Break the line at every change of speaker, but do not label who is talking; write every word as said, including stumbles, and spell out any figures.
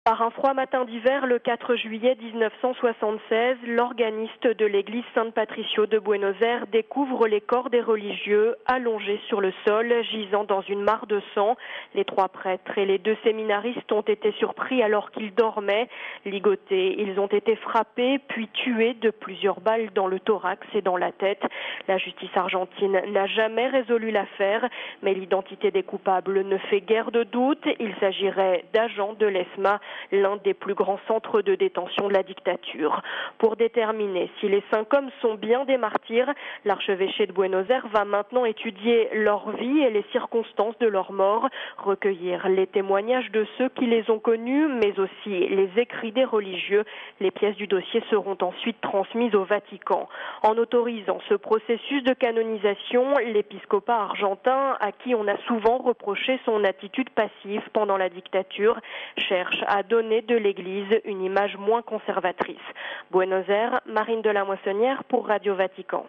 Par un froid matin d'hiver, le quatre juillet mille neuf cent soixante-seize, l'organiste de l'église San Patricio de Buenos Aires découvre les corps des religieux allongés sur le sol, gisant dans une mare de sang. Les trois prêtres et les deux séminaristes ont été surpris alors qu'ils dormaient. Ligotés, ils ont été frappés puis tués de plusieurs balles dans le thorax et dans la tête. La justice argentine n'a jamais résolu l'affaire, mais l'identité des coupables ne fait guère de doute. Il s'agirait d'agents de l'ESMA, l'un des plus grands centres de détention de la dictature. Pour déterminer si les cinq hommes sont bien des martyrs, l'archevêché de Buenos Aires va maintenant étudier leur vie et les circonstances de leur mort, recueillir les témoignages de ceux qui les ont connus, mais aussi les écrits des religieux. Les pièces du dossier seront ensuite transmises au Vatican. En autorisant ce processus de canonisation, l'épiscopat argentin, à qui on a souvent reproché son attitude passive pendant la dictature, cherche à donner de l'Église une image moins conservatrice. Buenos Aires, Marine de la Moissonnière pour Radio Vatican.